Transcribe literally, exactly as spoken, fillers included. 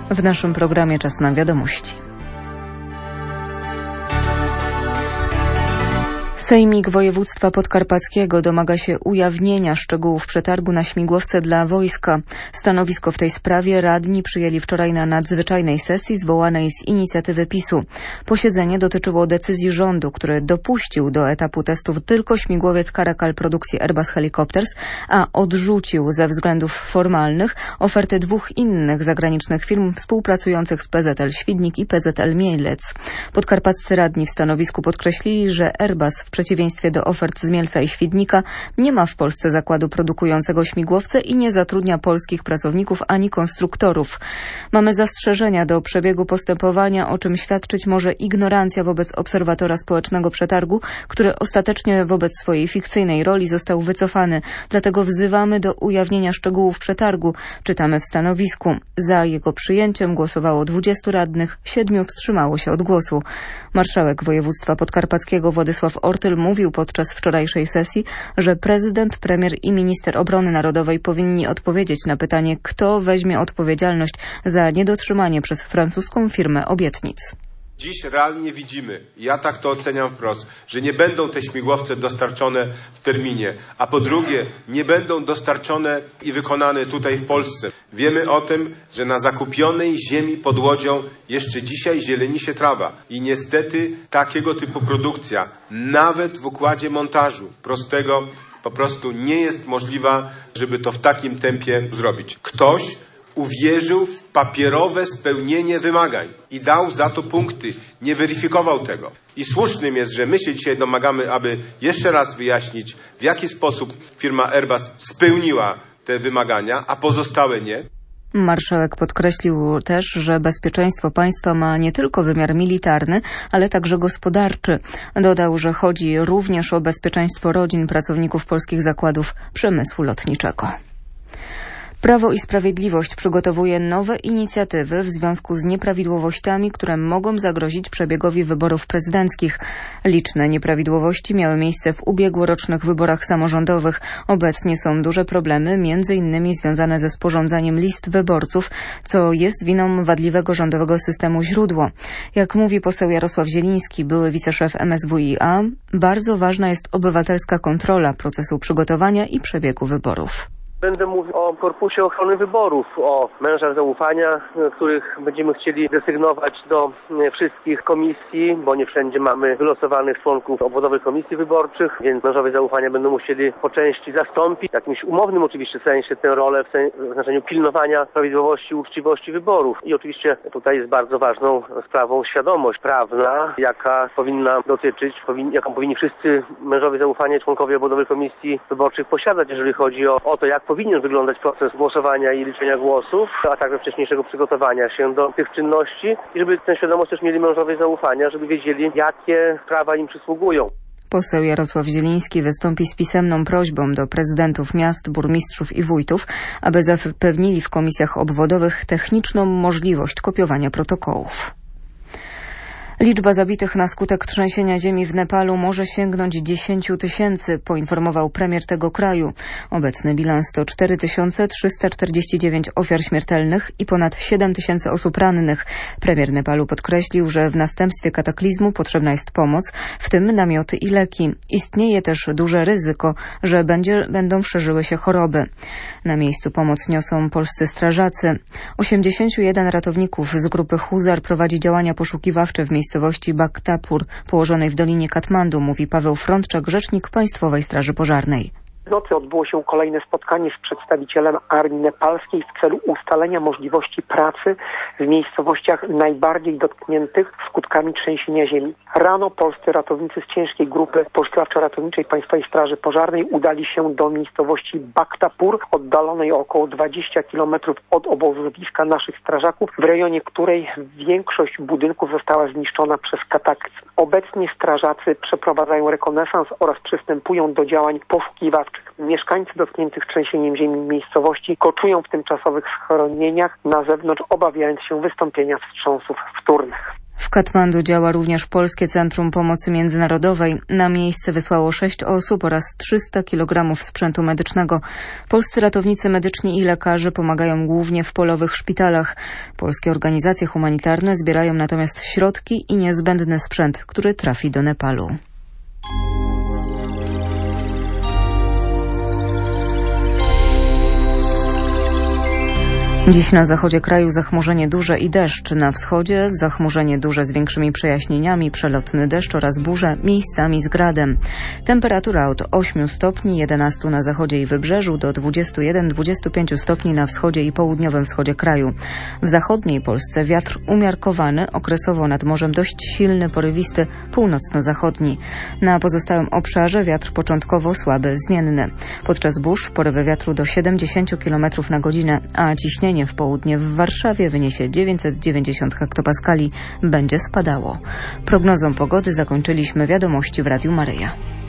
W naszym programie czas na wiadomości. Sejmik Województwa Podkarpackiego domaga się ujawnienia szczegółów przetargu na śmigłowce dla wojska. Stanowisko w tej sprawie radni przyjęli wczoraj na nadzwyczajnej sesji zwołanej z inicjatywy PiSu. Posiedzenie dotyczyło decyzji rządu, który dopuścił do etapu testów tylko śmigłowiec Caracal produkcji Airbus Helicopters, a odrzucił ze względów formalnych oferty dwóch innych zagranicznych firm współpracujących z P Z L Świdnik i P Z L Mielec. Podkarpaccy radni w stanowisku podkreślili, że Airbus w przeciwieństwie do ofert z Mielca i Świdnika nie ma w Polsce zakładu produkującego śmigłowce i nie zatrudnia polskich pracowników ani konstruktorów. Mamy zastrzeżenia do przebiegu postępowania, o czym świadczyć może ignorancja wobec obserwatora społecznego przetargu, który ostatecznie wobec swojej fikcyjnej roli został wycofany. Dlatego wzywamy do ujawnienia szczegółów przetargu, czytamy w stanowisku. Za jego przyjęciem głosowało dwudziestu radnych, siedmiu wstrzymało się od głosu. Marszałek województwa podkarpackiego Władysław Ortyl mówił podczas wczorajszej sesji, że prezydent, premier i minister obrony narodowej powinni odpowiedzieć na pytanie, kto weźmie odpowiedzialność za niedotrzymanie przez francuską firmę obietnic. Dziś realnie widzimy, ja tak to oceniam wprost, że nie będą te śmigłowce dostarczone w terminie, a po drugie nie będą dostarczone i wykonane tutaj w Polsce. Wiemy o tym, że na zakupionej ziemi pod Łodzią jeszcze dzisiaj zieleni się trawa i niestety takiego typu produkcja, nawet w układzie montażu prostego, po prostu nie jest możliwa, żeby to w takim tempie zrobić. Ktoś uwierzył w papierowe spełnienie wymagań i dał za to punkty, nie weryfikował tego. I słusznym jest, że my się dzisiaj domagamy, aby jeszcze raz wyjaśnić, w jaki sposób firma Airbus spełniła te wymagania, a pozostałe nie. Marszałek podkreślił też, że bezpieczeństwo państwa ma nie tylko wymiar militarny, ale także gospodarczy. Dodał, że chodzi również o bezpieczeństwo rodzin pracowników polskich zakładów przemysłu lotniczego. Prawo i Sprawiedliwość przygotowuje nowe inicjatywy w związku z nieprawidłowościami, które mogą zagrozić przebiegowi wyborów prezydenckich. Liczne nieprawidłowości miały miejsce w ubiegłorocznych wyborach samorządowych. Obecnie są duże problemy, między innymi związane ze sporządzaniem list wyborców, co jest winą wadliwego rządowego systemu źródło. Jak mówi poseł Jarosław Zieliński, były wiceszef M S W i A, bardzo ważna jest obywatelska kontrola procesu przygotowania i przebiegu wyborów. Będę mówił o Korpusie Ochrony Wyborów, o mężach zaufania, których będziemy chcieli desygnować do wszystkich komisji, bo nie wszędzie mamy wylosowanych członków obwodowych komisji wyborczych, więc mężowie zaufania będą musieli po części zastąpić w jakimś umownym oczywiście sensie tę rolę w, sen- w znaczeniu pilnowania prawidłowości i uczciwości wyborów. I oczywiście tutaj jest bardzo ważną sprawą świadomość prawna, jaka powinna dotyczyć, powin- jaką powinni wszyscy mężowie zaufania i członkowie obwodowych komisji wyborczych posiadać, jeżeli chodzi o, o to, jak powinien wyglądać proces głosowania i liczenia głosów, a także wcześniejszego przygotowania się do tych czynności i żeby tę świadomość też mieli mężowie zaufania, żeby wiedzieli, jakie prawa im przysługują. Poseł Jarosław Zieliński wystąpi z pisemną prośbą do prezydentów miast, burmistrzów i wójtów, aby zapewnili w komisjach obwodowych techniczną możliwość kopiowania protokołów. Liczba zabitych na skutek trzęsienia ziemi w Nepalu może sięgnąć dziesięć tysięcy, poinformował premier tego kraju. Obecny bilans to cztery tysiące trzysta czterdzieści dziewięć ofiar śmiertelnych i ponad siedem tysięcy osób rannych. Premier Nepalu podkreślił, że w następstwie kataklizmu potrzebna jest pomoc, w tym namioty i leki. Istnieje też duże ryzyko, że będzie, będą szerzyły się choroby. Na miejscu pomoc niosą polscy strażacy. osiemdziesięciu jeden ratowników z grupy Huzar prowadzi działania poszukiwawcze w miejscu miejscowości Bhaktapur, położonej w Dolinie Katmandu, mówi Paweł Frączak, rzecznik Państwowej Straży Pożarnej. W nocy odbyło się kolejne spotkanie z przedstawicielem armii nepalskiej w celu ustalenia możliwości pracy w miejscowościach najbardziej dotkniętych skutkami trzęsienia ziemi. Rano polscy ratownicy z ciężkiej grupy poszukiwawczo-ratowniczej Państwowej Straży Pożarnej udali się do miejscowości Bhaktapur, oddalonej o około dwadzieścia kilometrów od obozowiska naszych strażaków, w rejonie której większość budynków została zniszczona przez kataklizm. Obecnie strażacy przeprowadzają rekonesans oraz przystępują do działań poszukiwawczych. Mieszkańcy dotkniętych trzęsieniem ziemi miejscowości koczują w tymczasowych schronieniach na zewnątrz, obawiając się wystąpienia wstrząsów wtórnych. W Katmandu działa również Polskie Centrum Pomocy Międzynarodowej. Na miejsce wysłało sześć osób oraz trzysta kilogramów sprzętu medycznego. Polscy ratownicy medyczni i lekarze pomagają głównie w polowych szpitalach. Polskie organizacje humanitarne zbierają natomiast środki i niezbędny sprzęt, który trafi do Nepalu. Dziś na zachodzie kraju zachmurzenie duże i deszcz. Na wschodzie zachmurzenie duże z większymi przejaśnieniami, przelotny deszcz oraz burze, miejscami z gradem. Temperatura od ośmiu stopni, jedenastu na zachodzie i wybrzeżu do dwudziestu jeden do dwudziestu pięciu stopni na wschodzie i południowym wschodzie kraju. W zachodniej Polsce wiatr umiarkowany, okresowo nad morzem dość silny, porywisty, północno-zachodni. Na pozostałym obszarze wiatr początkowo słaby, zmienny. Podczas burz porywy wiatru do siedemdziesięciu kilometrów na godzinę, a ciśnienie w południe w Warszawie wyniesie dziewięćset dziewięćdziesiąt hektopaskali, będzie spadało. Prognozą pogody zakończyliśmy wiadomości w Radiu Maryja.